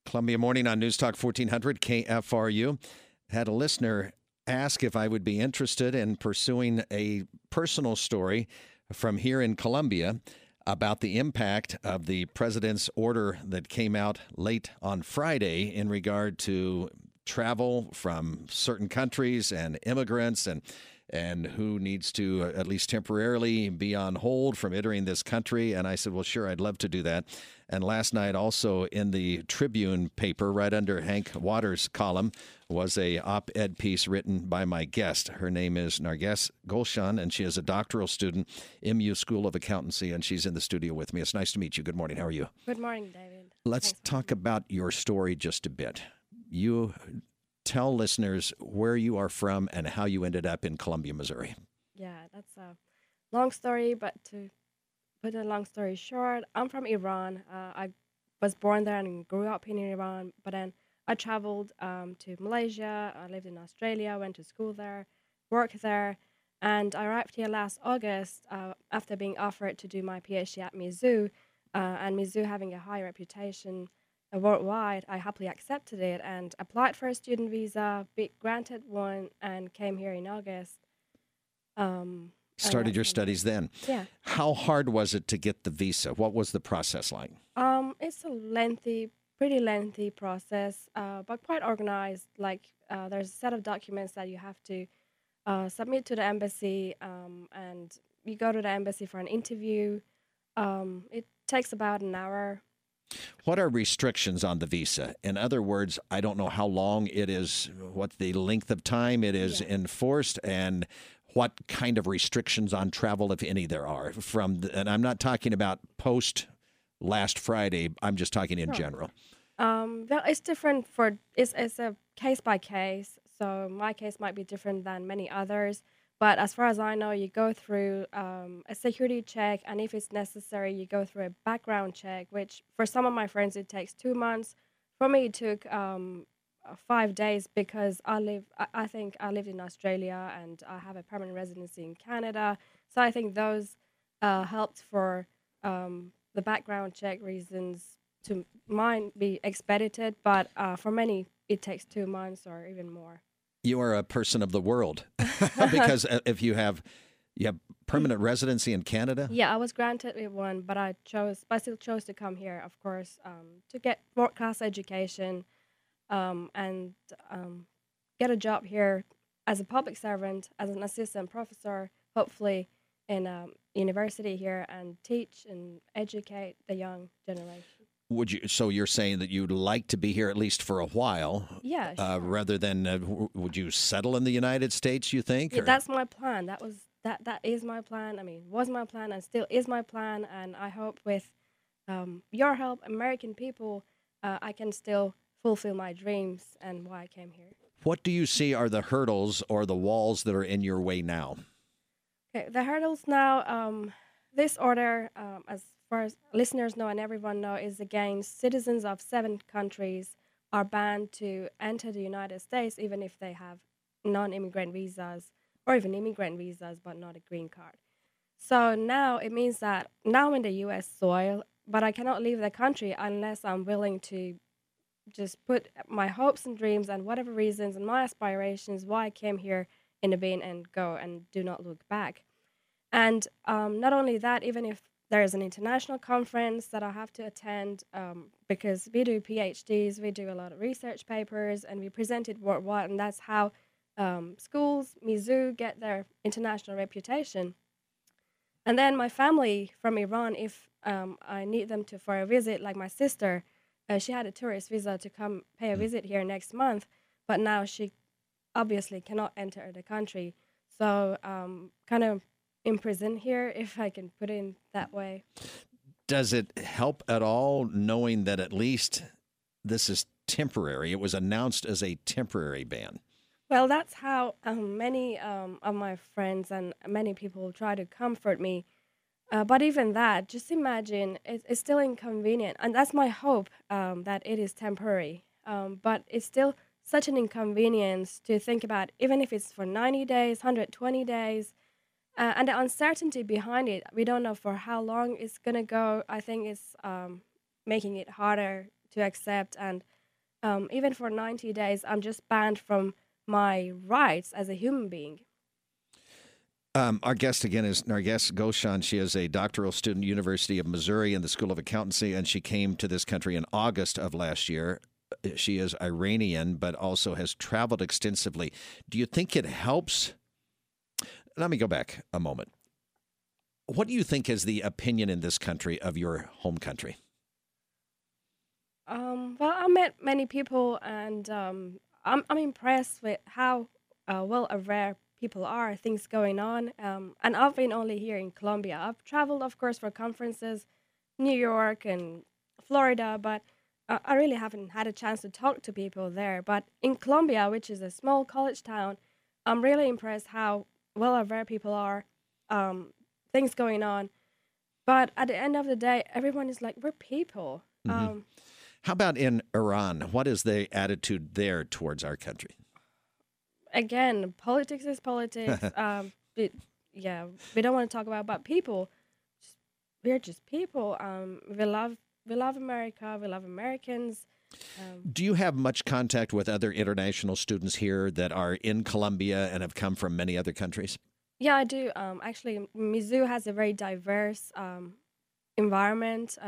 Columbia Morning on News Talk 1400 KFRU. Had a listener ask if I would be interested in pursuing a personal story from here in Columbia about the impact of the president's order that came out late on Friday in regard to travel from certain countries and immigrants and who needs to at least temporarily be on hold from entering this country. And I said, well, sure, I'd love to do that. And last night also in the Tribune paper, right under Hank Waters' column, was a op-ed piece written by my guest. Her name is Narges Gulshan, and she is a doctoral student, MU School of Accountancy, and she's in the studio with me. It's nice to meet you. Good morning. How are you? Good morning, David. Let's talk about your story just a bit. You tell listeners where you are from and how you ended up in Columbia, Missouri. Yeah, that's a long story, but to put a long story short, I'm from Iran. I was born there and grew up in Iran, but then I traveled to Malaysia. I lived in Australia, went to school there, worked there, and I arrived here last August after being offered to do my PhD at Mizzou, and Mizzou having a high reputation worldwide. I happily accepted it and applied for a student visa, granted one, and came here in August. Started your studies then. Yeah. How hard was it to get the visa? What was the process like? It's a pretty lengthy process, but quite organized. Like there's a set of documents that you have to submit to the embassy, and you go to the embassy for an interview. It takes about an hour. What are restrictions on the visa? In other words, I don't know how long it is, what the length of time it is enforced, and what kind of restrictions on travel, if any, there are. And I'm not talking about post last Friday. I'm just talking in general. Well, it's different it's a case by case. So my case might be different than many others. But as far as I know, you go through a security check, and if it's necessary, you go through a background check, which for some of my friends, it takes 2 months. For me, it took 5 days because I think I lived in Australia and I have a permanent residency in Canada. So I think those helped for the background check reasons to mine be expedited. But for many, it takes 2 months or even more. You are a person of the world because if you have permanent residency in Canada? Yeah, I was granted with one, but I still chose to come here, of course, to get world-class education and get a job here as a public servant, as an assistant professor, hopefully in a university here, and teach and educate the young generation. So you're saying that you'd like to be here at least for a while? Yeah, sure. Rather than, would you settle in the United States, you think? Yeah, that's my plan. That is my plan. I mean, was my plan and still is my plan. And I hope with your help, American people, I can still fulfill my dreams and why I came here. What do you see are the hurdles or the walls that are in your way now? Okay, the hurdles now, this order, as far as listeners know and everyone know, is against citizens of 7 countries are banned to enter the United States, even if they have non-immigrant visas or even immigrant visas, but not a green card. So now it means that now I'm in the U.S. soil, but I cannot leave the country unless I'm willing to just put my hopes and dreams and whatever reasons and my aspirations, why I came here, in the bin and go and do not look back. And not only that, even if there is an international conference that I have to attend because we do PhDs, we do a lot of research papers, and we present it worldwide, and that's how schools, Mizzou, get their international reputation. And then my family from Iran, if I need them for a visit, like my sister, she had a tourist visa to come pay a visit here next month, but now she obviously cannot enter the country. So kind of imprisoned here, if I can put it that way. Does it help at all knowing that at least this is temporary? It was announced as a temporary ban. Well, that's how many of my friends and many people try to comfort me. But even that, just imagine, it's still inconvenient. And that's my hope, that it is temporary. But it's still such an inconvenience to think about, even if it's for 90 days, 120 days. And the uncertainty behind it, we don't know for how long it's going to go. I think it's making it harder to accept. And even for 90 days, I'm just banned from my rights as a human being. Our guest again is Narges Goshan. She is a doctoral student, University of Missouri in the School of Accountancy, and she came to this country in August of last year. She is Iranian, but also has traveled extensively. Do you think it helps? Let me go back a moment. What do you think is the opinion in this country of your home country? Well, I met many people, and I'm impressed with how well aware people are, things going on. And I've been only here in Colombia. I've traveled, of course, for conferences, New York and Florida, but I really haven't had a chance to talk to people there. But in Colombia, which is a small college town, I'm really impressed how well aware people are, things going on. But at the end of the day, everyone is like, we're people. Hmm. How about in Iran? What is the attitude there towards our country? Again, politics is politics. Yeah, we don't want to talk about, but people, we're just people. We love America. We love Americans. Do you have much contact with other international students here that are in Colombia and have come from many other countries? Yeah, I do. Actually, Mizzou has a very diverse environment.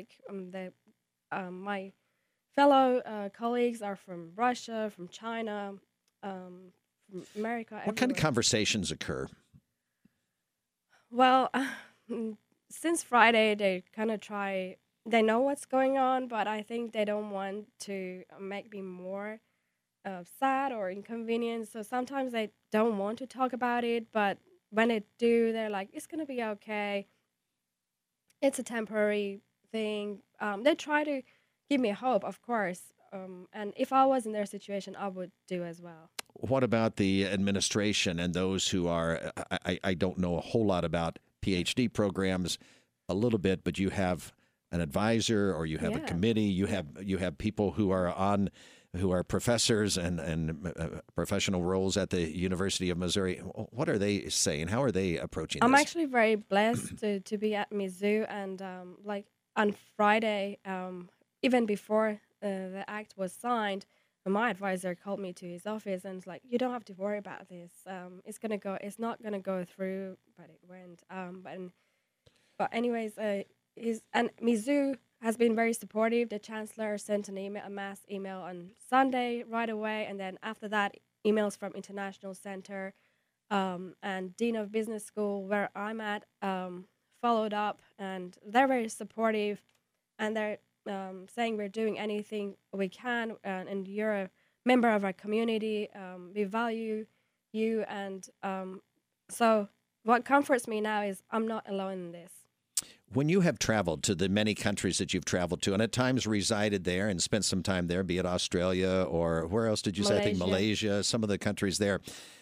My fellow colleagues are from Russia, from China, from America, What kind of everywhere. conversations occur? Well, since Friday, they kind of try. They know what's going on, but I think they don't want to make me more sad or inconvenienced. So sometimes they don't want to talk about it, but when they do, they're like, "It's gonna be okay. It's a temporary thing." They try to give me hope, of course. And if I was in their situation, I would do as well. What about the administration and those who are? I don't know a whole lot about PhD programs, a little bit, but you have an advisor or you have a Yeah. committee. You have people who are on, who are professors and professional roles at the University of Missouri. What are they saying? How are they approaching I'm this? actually very blessed to be at Mizzou, and like on Friday, even before the act was signed, my advisor called me to his office and was like, "You don't have to worry about this. It's gonna go. It's not gonna go through, but it went." But anyways, his and Mizzou has been very supportive. The chancellor sent an email, a mass email on Sunday right away, and then after that, emails from International Center and Dean of Business School, where I'm at, followed up, and they're very supportive, and they're saying we're doing anything we can, and you're a member of our community. We value you, and so what comforts me now is I'm not alone in this. When you have traveled to the many countries that you've traveled to, and at times resided there and spent some time there, be it Australia or where else did you say? I think Malaysia. Malaysia, some of the countries there.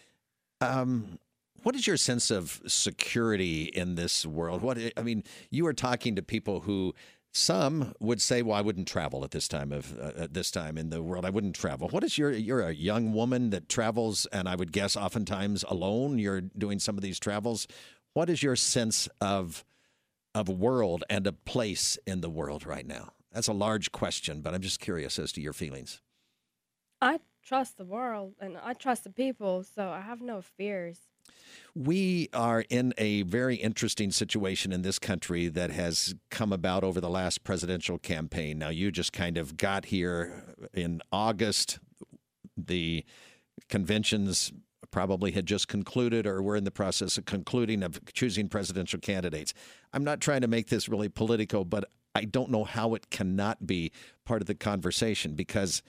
What is your sense of security in this world? I mean, you are talking to people who some would say, "Well, I wouldn't travel at this time in the world. I wouldn't travel." What is you're a young woman that travels, and I would guess oftentimes alone. You're doing some of these travels. What is your sense of a world and a place in the world right now? That's a large question, but I'm just curious as to your feelings. I trust the world and I trust the people, so I have no fears. We are in a very interesting situation in this country that has come about over the last presidential campaign. Now, you just kind of got here in August. The conventions probably had just concluded or were in the process of concluding, of choosing presidential candidates. I'm not trying to make this really political, but I don't know how it cannot be part of the conversation because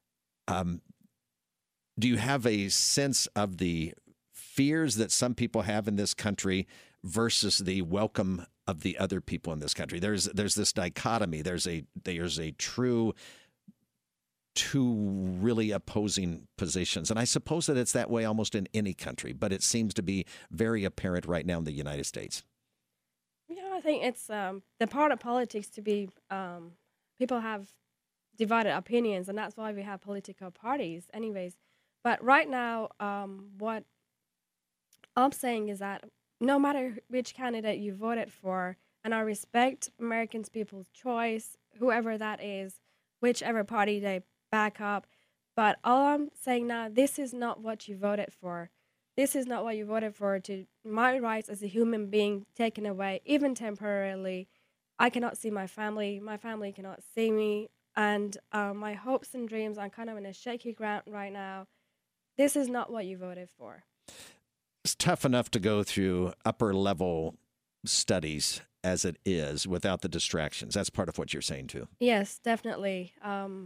do you have a sense of the fears that some people have in this country versus the welcome of the other people in this country? There's this dichotomy. There's a true two really opposing positions. And I suppose that it's that way almost in any country, but it seems to be very apparent right now in the United States. Yeah, I think it's the part of politics to be people have divided opinions, and that's why we have political parties, anyways. But right now, what I'm saying is that no matter which candidate you voted for, and I respect Americans' people's choice, whoever that is, whichever party they back up. But all I'm saying now, this is not what you voted for. This is not what you voted for, to my rights as a human being taken away, even temporarily. I cannot see my family. My family cannot see me. And my hopes and dreams are kind of in a shaky ground right now. This is not what you voted for. It's tough enough to go through upper level studies as it is without the distractions. That's part of what you're saying too. Yes, definitely.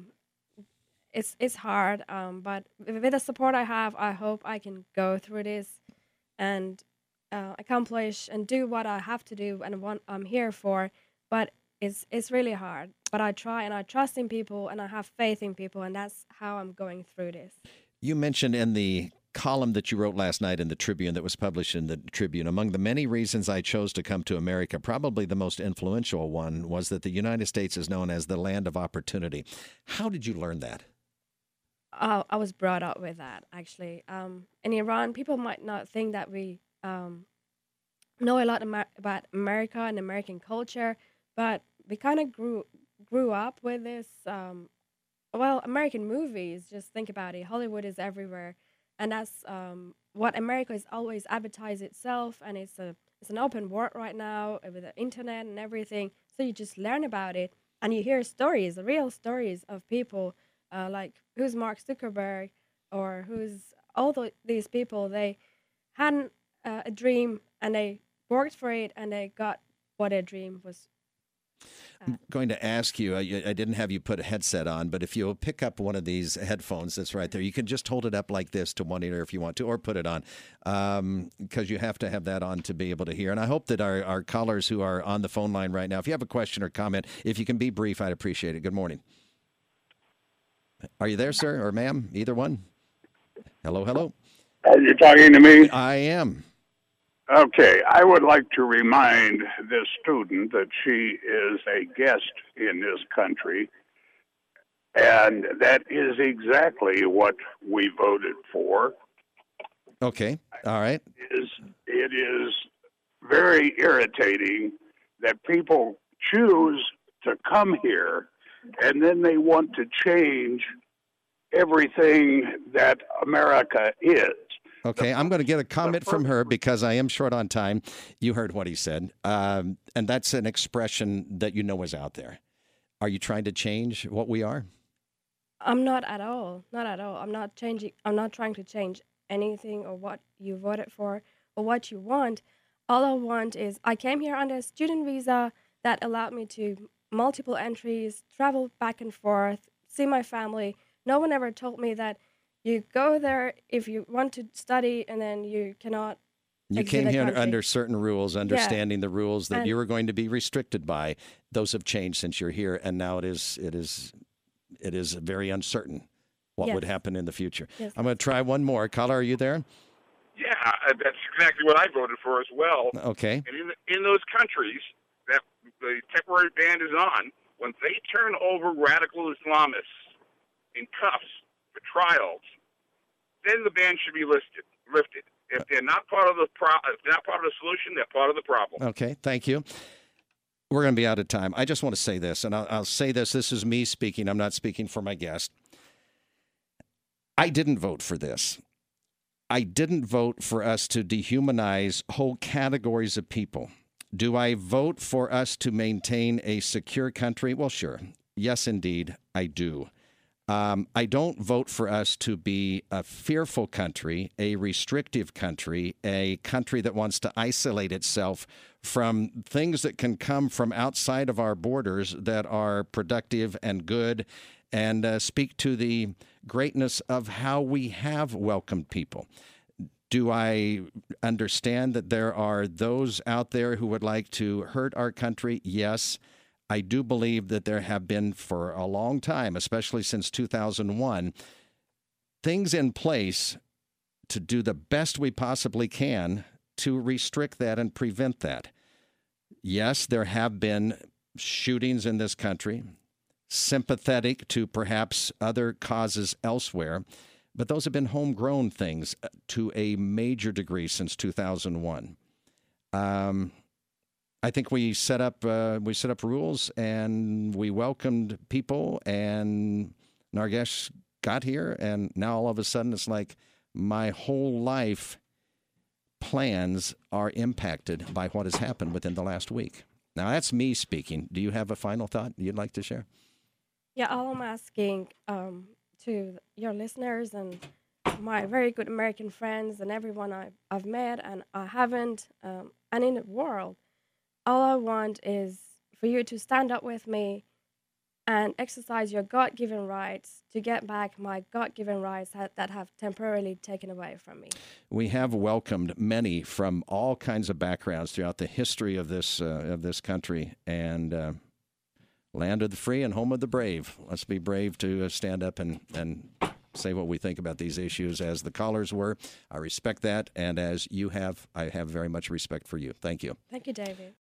It's hard, but with the support I have, I hope I can go through this and accomplish and do what I have to do and what I'm here for. But it's really hard. But I try, and I trust in people, and I have faith in people, and that's how I'm going through this. You mentioned in the column that you wrote last night in the Tribune that was published in the Tribune, among the many reasons I chose to come to America, probably the most influential one was that the United States is known as the land of opportunity. How did you learn that? I was brought up with that, actually. In Iran, people might not think that we know a lot about America and American culture, but we kind of grew up with this. American movies. Just think about it. Hollywood is everywhere, and that's what America is always advertised itself. And it's an open world right now with the internet and everything. So you just learn about it, and you hear stories, real stories of people like who's Mark Zuckerberg or who's these people. They had a dream and they worked for it and they got what their dream was. I'm going to ask you, I didn't have you put a headset on, but if you'll pick up one of these headphones that's right there, you can just hold it up like this to one ear if you want to, or put it on, because you have to have that on to be able to hear. And I hope that our callers who are on the phone line right now, if you have a question or comment, if you can be brief, I'd appreciate it. Good morning. Are you there, sir, or ma'am? Either one? Hello, hello. Are you talking to me? I am. Okay, I would like to remind this student that she is a guest in this country, and that is exactly what we voted for. Okay, all right. It is very irritating that people choose to come here and then they want to change everything that America is. Okay, I'm going to get a comment from her because I am short on time. You heard what he said, and that's an expression that you know is out there. Are you trying to change what we are? I'm not at all. Not at all. I'm not changing. I'm not trying to change anything or what you voted for or what you want. All I want is I came here under a student visa that allowed me to multiple entries, travel back and forth, see my family. No one ever told me that you go there if you want to study and then you cannot. You came here under certain rules, understanding the rules that And you were going to be restricted by. Those have changed since you're here, and now it is very uncertain what would happen in the future. Yes. I'm going to try one more. Caller, are you there? Yeah, that's exactly what I voted for as well. Okay. And in those countries that the temporary ban is on, when they turn over radical Islamists in cuffs for trials, then the ban should be lifted. If they're not part of the solution, they're part of the problem. Okay, thank you. We're going to be out of time. I just want to say this, and I'll say this. This is me speaking. I'm not speaking for my guest. I didn't vote for this. I didn't vote for us to dehumanize whole categories of people. Do I vote for us to maintain a secure country? Well, sure. Yes, indeed, I do. I don't vote for us to be a fearful country, a restrictive country, a country that wants to isolate itself from things that can come from outside of our borders that are productive and good and speak to the greatness of how we have welcomed people. Do I understand that there are those out there who would like to hurt our country? Yes. I do believe that there have been for a long time, especially since 2001, things in place to do the best we possibly can to restrict that and prevent that. Yes, there have been shootings in this country, sympathetic to perhaps other causes elsewhere, but those have been homegrown things to a major degree since 2001. I think we set up rules and we welcomed people, and Nargesh got here, and now all of a sudden it's like my whole life plans are impacted by what has happened within the last week. Now, that's me speaking. Do you have a final thought you'd like to share? Yeah, all I'm asking to your listeners and my very good American friends and everyone I've met and I haven't, and in the world, all I want is for you to stand up with me and exercise your God-given rights to get back my God-given rights that have temporarily taken away from me. We have welcomed many from all kinds of backgrounds throughout the history of this country, and land of the free and home of the brave. Let's be brave to stand up and say what we think about these issues, as the callers were. I respect that, and as you have, I have very much respect for you. Thank you. Thank you, David.